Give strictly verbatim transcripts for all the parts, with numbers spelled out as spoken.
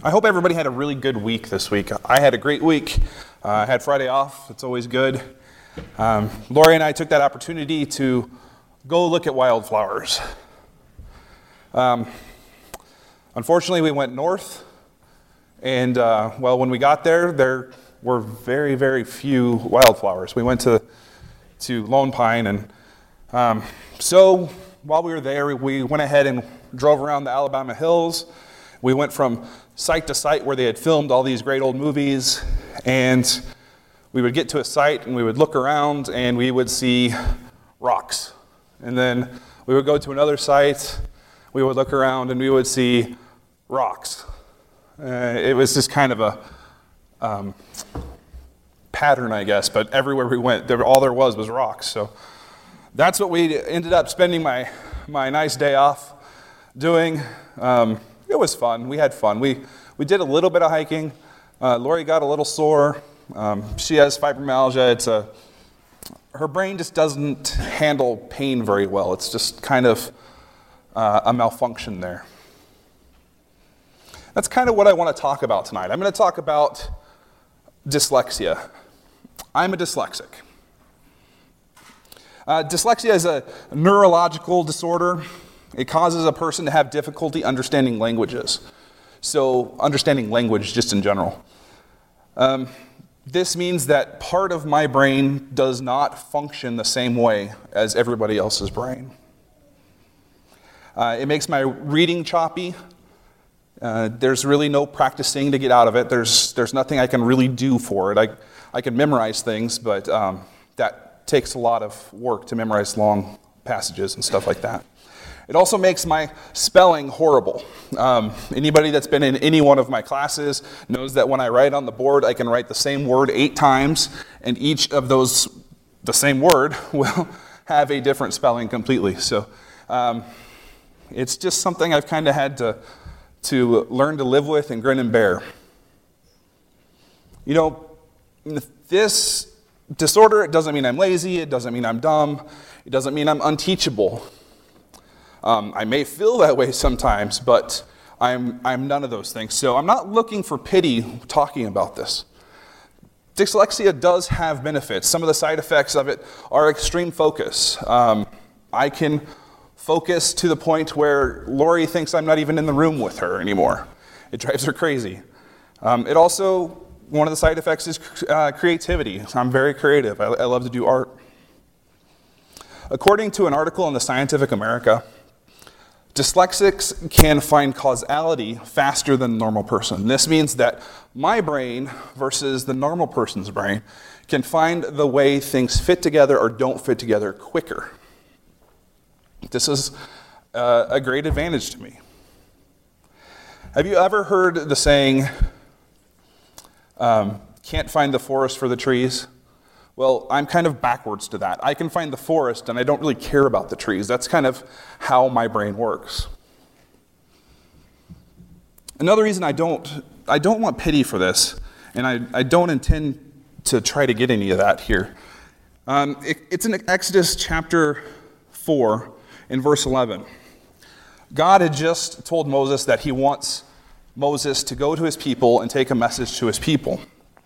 I hope everybody had a really good week this week. I had a great week. Uh, I had Friday off. It's always good. Um, Lori and I took that opportunity to go look at wildflowers. Um, unfortunately, we went north, and uh, well, when we got there, there were very, very few wildflowers. We went to to Lone Pine, and um, so while we were there, we went ahead and drove around the Alabama hills. We went from site to site where they had filmed all these great old movies, and we would get to a site and we would look around and we would see rocks. And then we would go to another site, we would look around and we would see rocks. Uh, it was just kind of a um, pattern, I guess, but everywhere we went, there, all there was was rocks. So that's what we ended up spending my, my nice day off doing. Um, It was fun. We had fun. We we did a little bit of hiking. Uh, Lori got a little sore. Um, she has fibromyalgia. It's a her brain just doesn't handle pain very well. It's just kind of uh, a malfunction there. That's kind of what I want to talk about tonight. I'm going to talk about dyslexia. I'm a dyslexic. Uh, dyslexia is a neurological disorder. It causes a person to have difficulty understanding languages. So understanding language just in general. Um, this means that part of my brain does not function the same way as everybody else's brain. Uh, it makes my reading choppy. Uh, there's really no practicing to get out of it. There's there's nothing I can really do for it. I, I can memorize things, but um, that takes a lot of work to memorize long passages and stuff like that. It also makes my spelling horrible. Um, anybody that's been in any one of my classes knows that when I write on the board, I can write the same word eight times, and each of those, the same word, will have a different spelling completely. So um, it's just something I've kind of had to, to learn to live with and grin and bear. You know, this disorder, it doesn't mean I'm lazy, it doesn't mean I'm dumb, it doesn't mean I'm unteachable. Um, I may feel that way sometimes, but I'm I'm none of those things. So I'm not looking for pity talking about this. Dyslexia does have benefits. Some of the side effects of it are extreme focus. Um, I can focus to the point where Lori thinks I'm not even in the room with her anymore. It drives her crazy. Um, it also, one of the side effects is uh, creativity. I'm very creative. I, I love to do art. According to an article in the Scientific American, dyslexics can find causality faster than the normal person. This means that my brain versus the normal person's brain can find the way things fit together or don't fit together quicker. This is uh, a great advantage to me. Have you ever heard the saying, um, can't find the forest for the trees? Well, I'm kind of backwards to that. I can find the forest and I don't really care about the trees. That's kind of how my brain works. Another reason I don't I don't want pity for this, and I, I don't intend to try to get any of that here. Um, it, it's in Exodus chapter four in verse eleven. God had just told Moses that he wants Moses to go to his people and take a message to his people.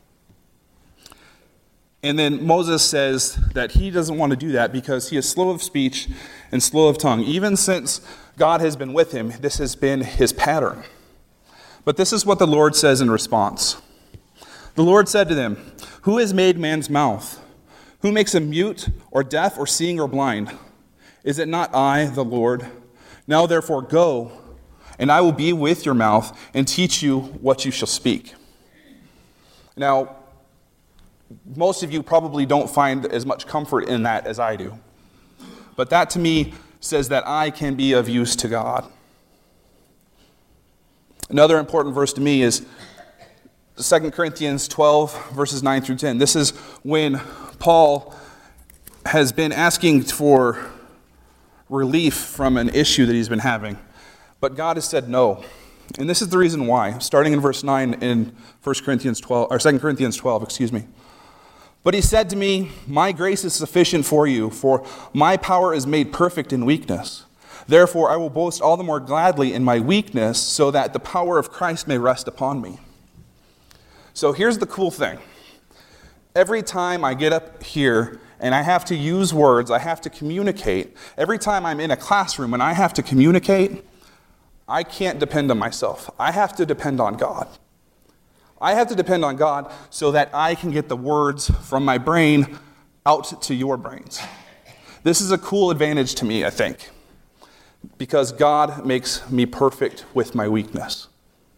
And then Moses says that he doesn't want to do that because he is slow of speech and slow of tongue. Even since God has been with him, this has been his pattern. But this is what the Lord says in response. The Lord said to them, "Who has made man's mouth? Who makes him mute or deaf or seeing or blind? Is it not I, the Lord? Now therefore go, and I will be with your mouth and teach you what you shall speak." Now, most of you probably don't find as much comfort in that as I do. But that to me says that I can be of use to God. Another important verse to me is Second Corinthians twelve, verses nine through ten. This is when Paul has been asking for relief from an issue that he's been having. But God has said no. And this is the reason why. Starting in verse nine in First Corinthians twelve, or Second Corinthians twelve, excuse me. "But he said to me, my grace is sufficient for you, for my power is made perfect in weakness. Therefore, I will boast all the more gladly in my weakness, so that the power of Christ may rest upon me. So here's the cool thing. Every time I get up here and I have to use words, I have to communicate, every time I'm in a classroom and I have to communicate, I can't depend on myself. I have to depend on God. I have to depend on God so that I can get the words from my brain out to your brains. This is a cool advantage to me, I think, because God makes me perfect with my weakness.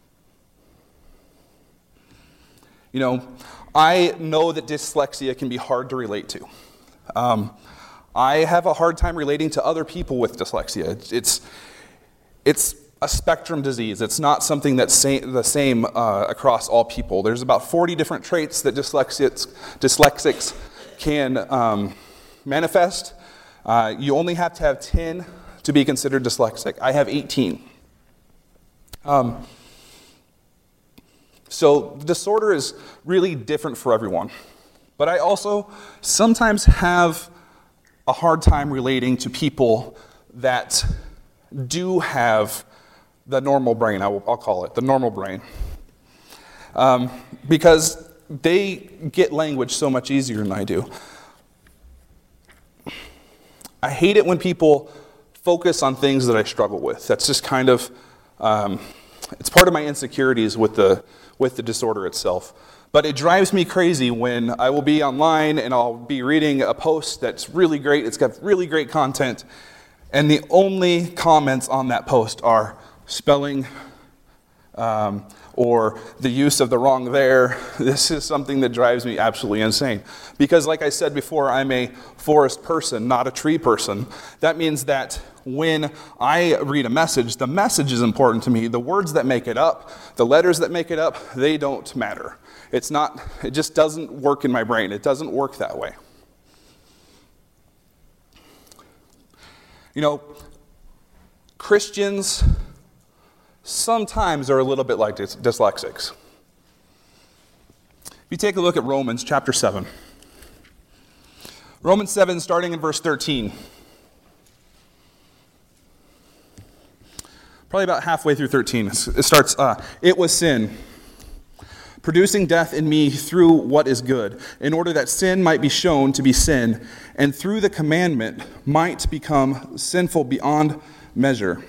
You know, I know that dyslexia can be hard to relate to. Um, I have a hard time relating to other people with dyslexia. It's it's, it's a spectrum disease. It's not something that's sa- the same uh, across all people. There's about forty different traits that dyslexics, dyslexics can um, manifest. Uh, you only have to have ten to be considered dyslexic. I have eighteen. Um, so the disorder is really different for everyone. But I also sometimes have a hard time relating to people that do have the normal brain, I will, I'll call it, the normal brain. Um, because they get language so much easier than I do. I hate it when people focus on things that I struggle with. That's just kind of, um, it's part of my insecurities with the with the disorder itself. But it drives me crazy when I will be online and I'll be reading a post that's really great, it's got really great content, and the only comments on that post are spelling um, or the use of the wrong there. This is something that drives me absolutely insane. Because like I said before, I'm a forest person, not a tree person. That means that when I read a message, the message is important to me. The words that make it up, the letters that make it up, they don't matter. It's not, it just doesn't work in my brain. It doesn't work that way. You know, Christians sometimes are a little bit like dys- dyslexics. If you take a look at Romans chapter seven. Romans seven, starting in verse thirteen. Probably about halfway through thirteen. It starts, uh, it was sin, producing death in me through what is good, in order that sin might be shown to be sin, and through the commandment might become sinful beyond measure.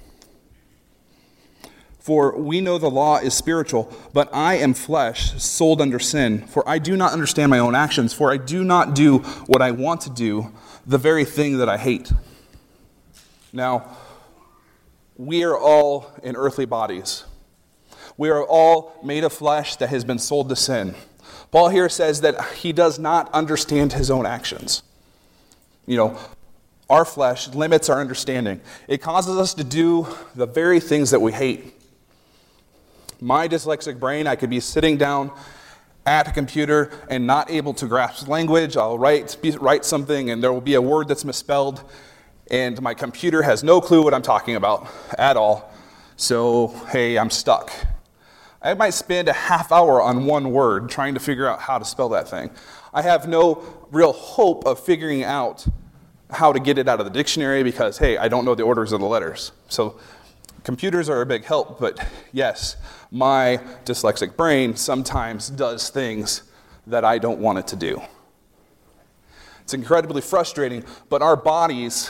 For we know the law is spiritual, but I am flesh, sold under sin. For I do not understand my own actions, for I do not do what I want to do, the very thing that I hate. Now, we are all in earthly bodies. We are all made of flesh that has been sold to sin. Paul here says that he does not understand his own actions. You know, our flesh limits our understanding. It causes us to do the very things that we hate. My dyslexic brain, I could be sitting down at a computer and not able to grasp language. I'll write, write something and there will be a word that's misspelled, and my computer has no clue what I'm talking about at all. So, hey, I'm stuck. I might spend a half hour on one word trying to figure out how to spell that thing. I have no real hope of figuring out how to get it out of the dictionary because, hey, I don't know the orders of the letters. So computers are a big help, but yes, my dyslexic brain sometimes does things that I don't want it to do. It's incredibly frustrating, but our bodies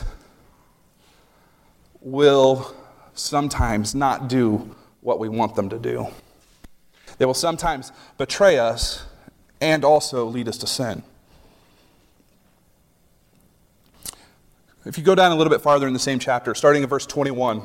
will sometimes not do what we want them to do. They will sometimes betray us and also lead us to sin. If you go down a little bit farther in the same chapter, starting in verse twenty-one,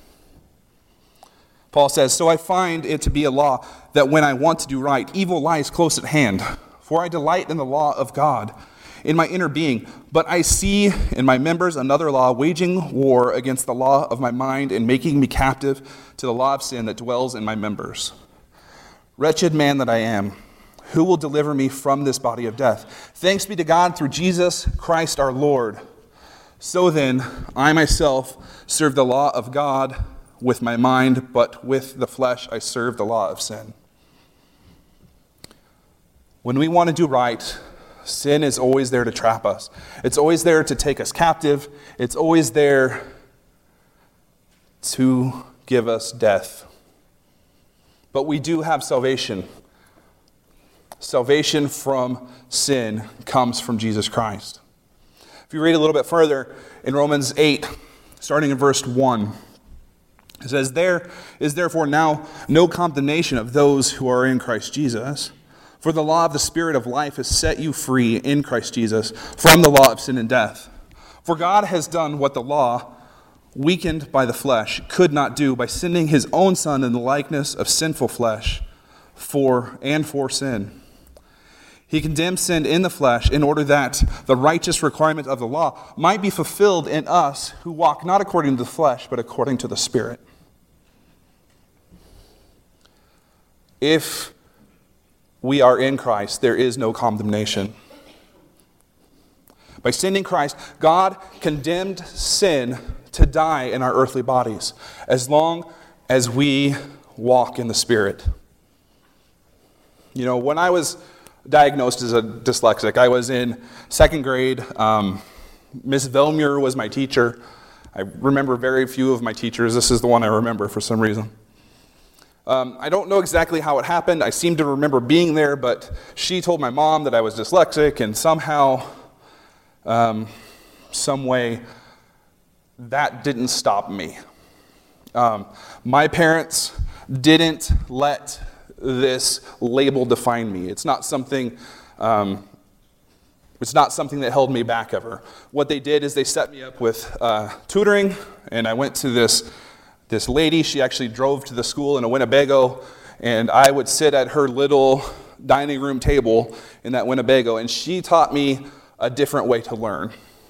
Paul says, "So I find it to be a law that when I want to do right, evil lies close at hand. For I delight in the law of God in my inner being, but I see in my members another law waging war against the law of my mind and making me captive to the law of sin that dwells in my members. Wretched man that I am, who will deliver me from this body of death? Thanks be to God through Jesus Christ our Lord. So then, I myself serve the law of God with my mind, but with the flesh I serve the law of sin." When we want to do right, sin is always there to trap us. It's always there to take us captive. It's always there to give us death. But we do have salvation. Salvation from sin comes from Jesus Christ. If you read a little bit further in Romans eight, starting in verse one, it says, "There is therefore now no condemnation of those who are in Christ Jesus. For the law of the Spirit of life has set you free in Christ Jesus from the law of sin and death. For God has done what the law, weakened by the flesh, could not do by sending his own Son in the likeness of sinful flesh for and for sin. He condemned sin in the flesh in order that the righteous requirement of the law might be fulfilled in us who walk not according to the flesh, but according to the Spirit." If we are in Christ, there is no condemnation. By sending Christ, God condemned sin to die in our earthly bodies as long as we walk in the Spirit. You know, when I was diagnosed as a dyslexic, I was in second grade. Um, Miss Velmuir was my teacher. I remember very few of my teachers. This is the one I remember for some reason. Um, I don't know exactly how it happened. I seem to remember being there, but she told my mom that I was dyslexic, and somehow, um, some way, that didn't stop me. Um, my parents didn't let this label define me. It's not something. Um, it's not something that held me back ever. What they did is they set me up with uh, tutoring, and I went to this. This lady, she actually drove to the school in a Winnebago, and I would sit at her little dining room table in that Winnebago, and she taught me a different way to learn.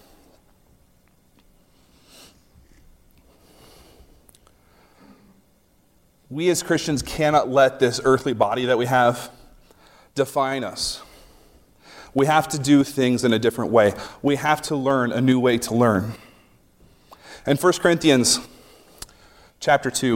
We as Christians cannot let this earthly body that we have define us. We have to do things in a different way. We have to learn a new way to learn. In First Corinthians Chapter two.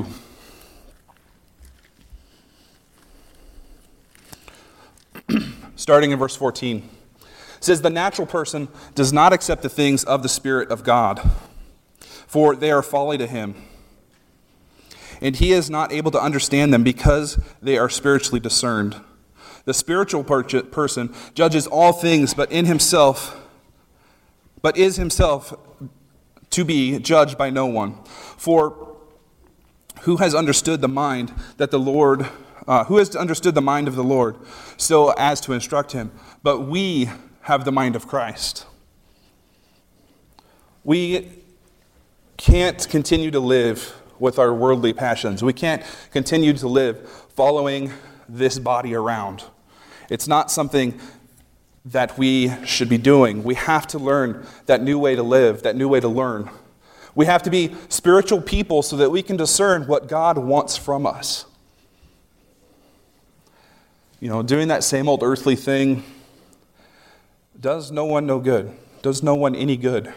Starting in verse fourteen. It says, "The natural person does not accept the things of the Spirit of God, for they are folly to him. And he is not able to understand them because they are spiritually discerned. The spiritual per- person judges all things, but in himself, but is himself to be judged by no one. For who has understood the mind that the Lord, uh, who has understood the mind of the Lord, so as to instruct him? But we have the mind of Christ." We can't continue to live with our worldly passions. We can't continue to live following this body around. It's not something that we should be doing. We have to learn that new way to live, that new way to learn. We have to be spiritual people so that we can discern what God wants from us. You know, doing that same old earthly thing does no one no good, does no one any good.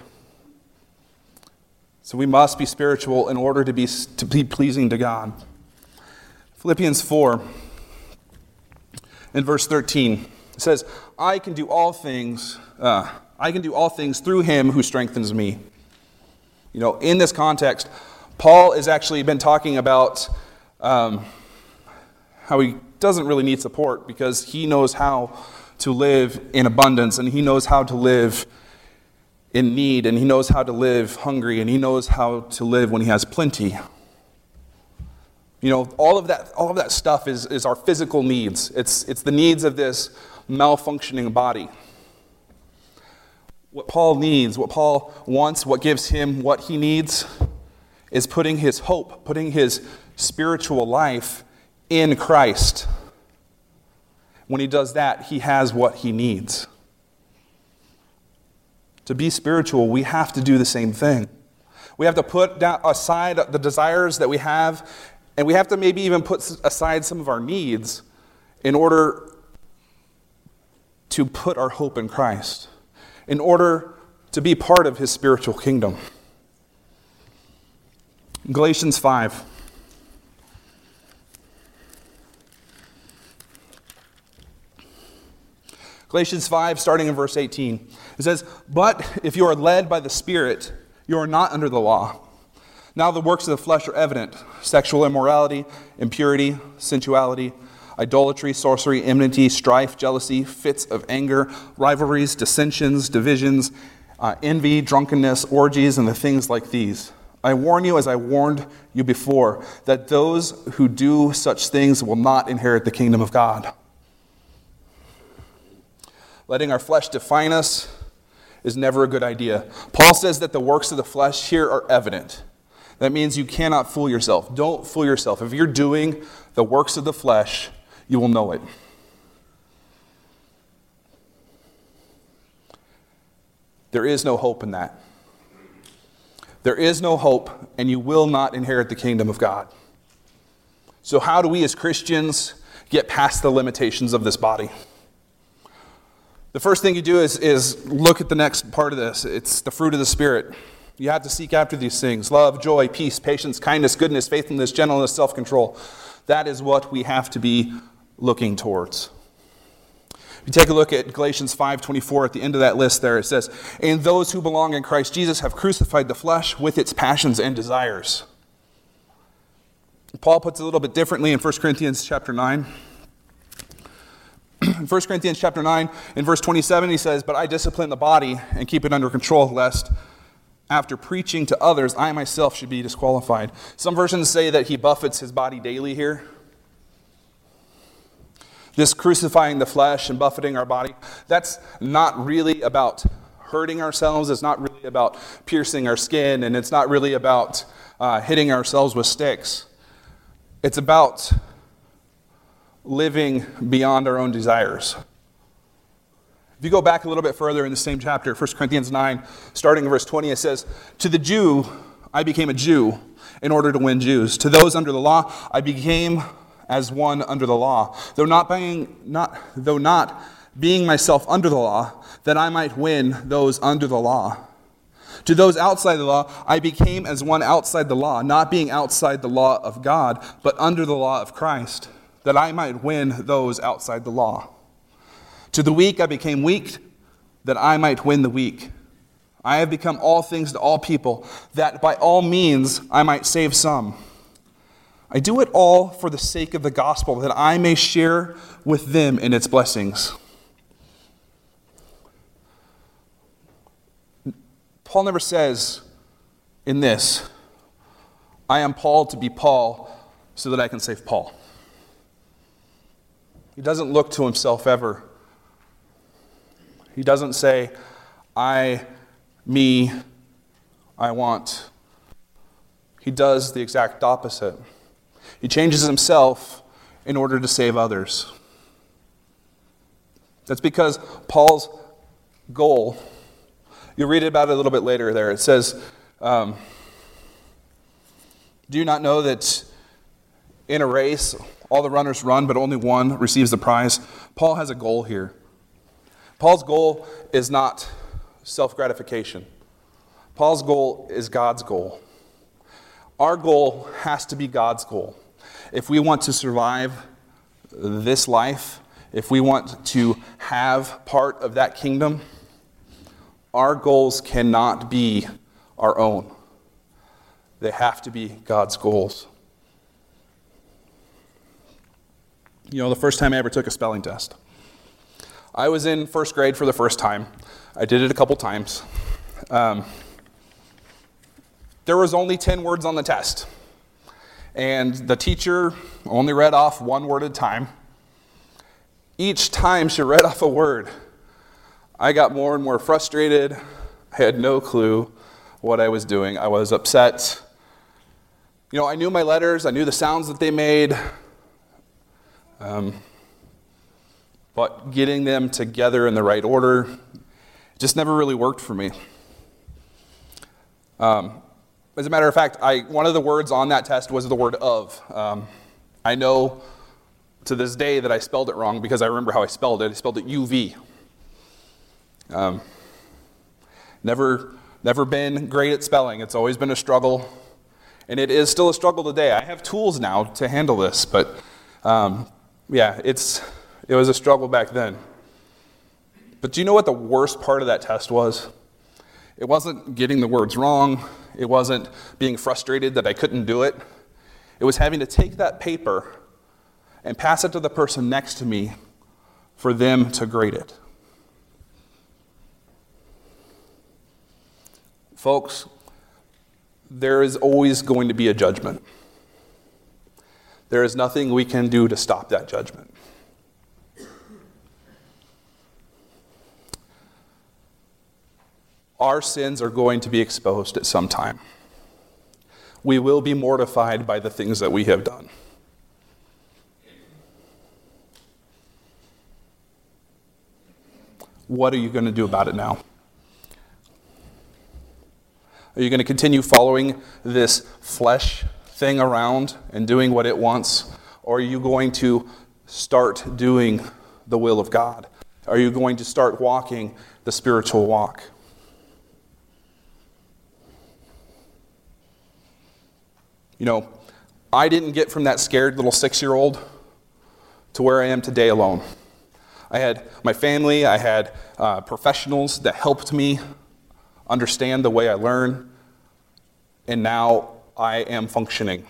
So we must be spiritual in order to be, to be pleasing to God. Philippians four, in verse thirteen, it says, I can do all things, uh, I can do all things through him who strengthens me. You know, in this context, Paul has actually been talking about um, how he doesn't really need support because he knows how to live in abundance, and he knows how to live in need, and he knows how to live hungry, and he knows how to live when he has plenty. You know, all of that, all of that stuff is, is our physical needs. It's, it's the needs of this malfunctioning body. What Paul needs, what Paul wants, what gives him what he needs is putting his hope, putting his spiritual life in Christ. When he does that, he has what he needs. To be spiritual, we have to do the same thing. We have to put down aside the desires that we have, and we have to maybe even put aside some of our needs in order to put our hope in Christ, in order to be part of his spiritual kingdom. Galatians five. Galatians five, starting in verse eighteen. It says, but if you are led by the Spirit, you are not under the law. Now the works of the flesh are evident: sexual immorality, impurity, sensuality, idolatry, sorcery, enmity, strife, jealousy, fits of anger, rivalries, dissensions, divisions, uh, envy, drunkenness, orgies, and the things like these. I warn you, as I warned you before, that those who do such things will not inherit the kingdom of God. Letting our flesh define us is never a good idea. Paul says that the works of the flesh here are evident. That means you cannot fool yourself. Don't fool yourself. If you're doing the works of the flesh, you will know it. There is no hope in that. There is no hope, and you will not inherit the kingdom of God. So how do we as Christians get past the limitations of this body? The first thing you do is, is look at the next part of this. It's the fruit of the Spirit. You have to seek after these things: love, joy, peace, patience, kindness, goodness, faithfulness, gentleness, self-control. That is what we have to be looking towards. If you take a look at Galatians five twenty-four, at the end of that list there, it says, "And those who belong in Christ Jesus have crucified the flesh with its passions and desires." Paul puts it a little bit differently in First Corinthians chapter nine. In First Corinthians chapter nine, in verse twenty-seven, he says, "But I discipline the body and keep it under control, lest after preaching to others, I myself should be disqualified." Some versions say that he buffets his body daily here. This crucifying the flesh and buffeting our body, that's not really about hurting ourselves. It's not really about piercing our skin, and it's not really about uh, hitting ourselves with sticks. It's about living beyond our own desires. If you go back a little bit further in the same chapter, First Corinthians nine, starting in verse twenty, it says, "To the Jew I became a Jew in order to win Jews. To those under the law I became as one under the law, though not being not though not being myself under the law, that I might win those under the law. To those outside the law I became as one outside the law, not being outside the law of God, but under the law of Christ, that I might win those outside the law. To the weak I became weak, that I might win the weak. I have become all things to all people, that by all means I might save some. I do it all for the sake of the gospel, that I may share with them in its blessings." Paul never says in this, "I am Paul to be Paul so that I can save Paul." He doesn't look to himself ever. He doesn't say, "I, me, I want." He does the exact opposite. He changes himself in order to save others. That's because Paul's goal, you'll read about it a little bit later there. It says, um, "Do you not know that in a race all the runners run, but only one receives the prize?" Paul has a goal here. Paul's goal is not self-gratification. Paul's goal is God's goal. Our goal has to be God's goal. If we want to survive this life, if we want to have part of that kingdom, our goals cannot be our own. They have to be God's goals. You know, the first time I ever took a spelling test, I was in first grade for the first time. I did it a couple times. Um, there was only ten words on the test. And the teacher only read off one word at a time. Each time she read off a word, I got more and more frustrated. I had no clue what I was doing. I was upset. You know, I knew my letters. I knew the sounds that they made. Um, but getting them together in the right order just never really worked for me. Um, As a matter of fact, I, one of the words on that test was the word "of." Um, I know to this day that I spelled it wrong because I remember how I spelled it. I spelled it U V. Um, never, never been great at spelling. It's always been a struggle, and it is still a struggle today. I have tools now to handle this, but um, yeah, it's it was a struggle back then. But do you know what the worst part of that test was? It wasn't getting the words wrong. It wasn't being frustrated that I couldn't do it. It was having to take that paper and pass it to the person next to me for them to grade it. Folks, there is always going to be a judgment. There is nothing we can do to stop that judgment. Our sins are going to be exposed at some time. We will be mortified by the things that we have done. What are you going to do about it now? Are you going to continue following this flesh thing around and doing what it wants? Or are you going to start doing the will of God? Are you going to start walking the spiritual walk? You know, I didn't get from that scared little six-year-old to where I am today alone. I had my family, I had uh, professionals that helped me understand the way I learn, and now I am functioning.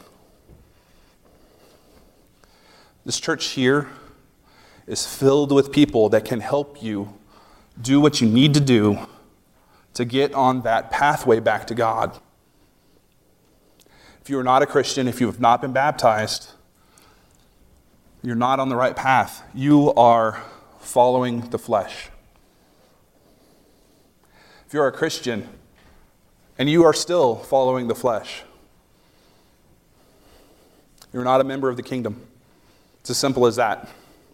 This church here is filled with people that can help you do what you need to do to get on that pathway back to God. If you are not a Christian, if you have not been baptized, you're not on the right path. You are following the flesh. If you're a Christian and you are still following the flesh, you're not a member of the kingdom. It's as simple as that.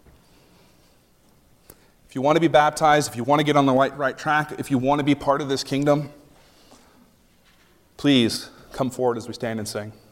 If you want to be baptized, if you want to get on the right, right track, if you want to be part of this kingdom, please come forward as we stand and sing.